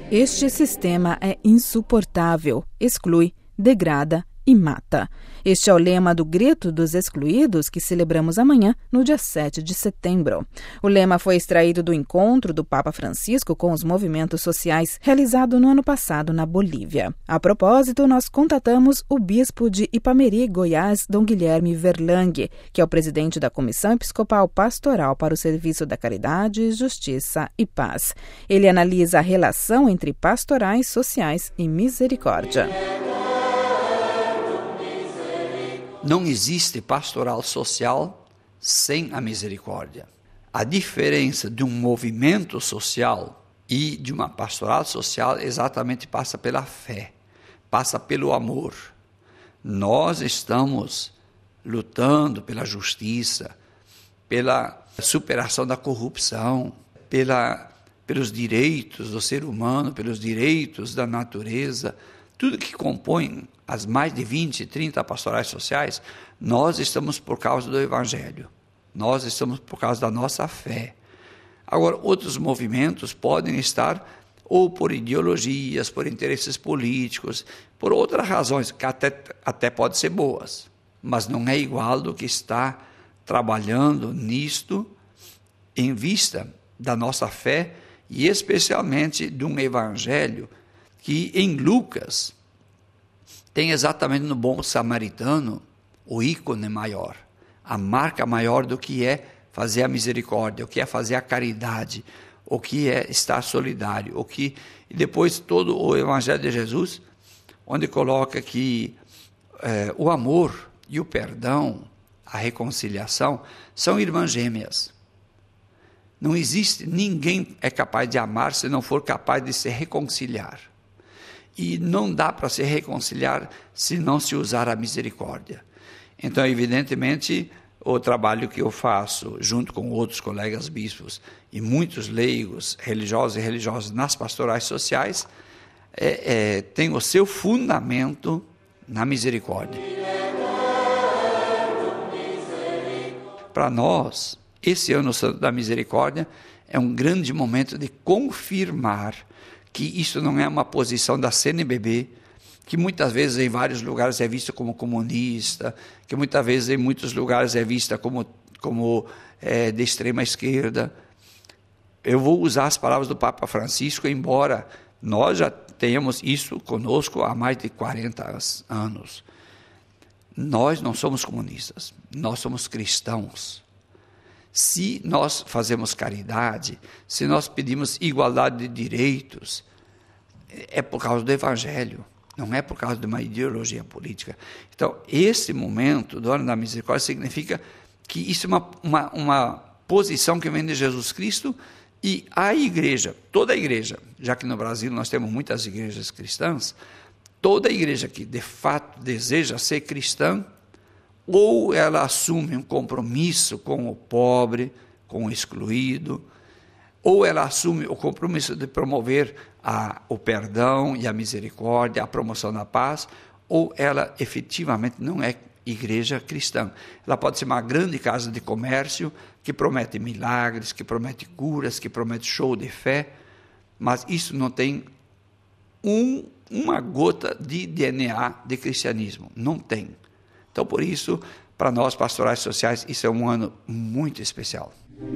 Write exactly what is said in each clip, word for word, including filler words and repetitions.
Este sistema é insuportável, exclui, degrada e mata. Este é o lema do Grito dos Excluídos, que celebramos amanhã, no dia sete de setembro. O lema foi extraído do encontro do Papa Francisco com os movimentos sociais, realizado no ano passado na Bolívia. A propósito, nós contatamos o bispo de Ipameri, Goiás, Dom Guilherme Verlang, que é o presidente da Comissão Episcopal Pastoral para o Serviço da Caridade, Justiça e Paz. Ele analisa a relação entre pastorais, sociais e misericórdia. Não existe pastoral social sem a misericórdia. A diferença de um movimento social e de uma pastoral social exatamente passa pela fé, passa pelo amor. Nós estamos lutando pela justiça, pela superação da corrupção, pela, pelos direitos do ser humano, pelos direitos da natureza. Tudo que compõe as mais de vinte, trinta pastorais sociais, nós estamos por causa do Evangelho. Nós estamos por causa da nossa fé. Agora, outros movimentos podem estar ou por ideologias, por interesses políticos, por outras razões, que até, até podem ser boas, mas não é igual do que está trabalhando nisto em vista da nossa fé e especialmente de um Evangelho que em Lucas tem exatamente no bom samaritano o ícone maior, a marca maior do que é fazer a misericórdia, o que é fazer a caridade, o que é estar solidário, o que e depois todo o Evangelho de Jesus, onde coloca que é, o amor e o perdão, a reconciliação, são irmãs gêmeas. Não existe, ninguém é capaz de amar se não for capaz de se reconciliar. E não dá para se reconciliar se não se usar a misericórdia. Então, evidentemente, o trabalho que eu faço, junto com outros colegas bispos e muitos leigos, religiosos e religiosas nas pastorais sociais, é, é, tem o seu fundamento na misericórdia. Para nós, esse Ano Santo da Misericórdia é um grande momento de confirmar que isso não é uma posição da C N B B, que muitas vezes em vários lugares é vista como comunista, que muitas vezes em muitos lugares é vista como, como é, de extrema esquerda. Eu vou usar as palavras do Papa Francisco, embora nós já tenhamos isso conosco há mais de quarenta anos. Nós não somos comunistas, nós somos cristãos. Se nós fazemos caridade, se nós pedimos igualdade de direitos, é por causa do Evangelho, não é por causa de uma ideologia política. Então, esse momento do Ano da Misericórdia significa que isso é uma, uma, uma posição que vem de Jesus Cristo e a igreja, toda a igreja, já que no Brasil nós temos muitas igrejas cristãs, toda a igreja que de fato deseja ser cristã, ou ela assume um compromisso com o pobre, com o excluído, ou ela assume o compromisso de promover a, o perdão e a misericórdia, a promoção da paz, ou ela efetivamente não é igreja cristã. Ela pode ser uma grande casa de comércio que promete milagres, que promete curas, que promete show de fé, mas isso não tem um, uma gota de D N A de cristianismo, não tem. Então, por isso, para nós, pastorais sociais, isso é um ano muito especial.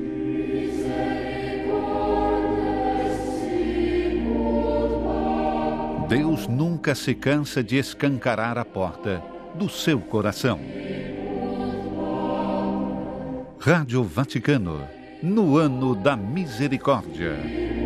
Deus nunca se cansa de escancarar a porta do seu coração. Rádio Vaticano, no Ano da Misericórdia.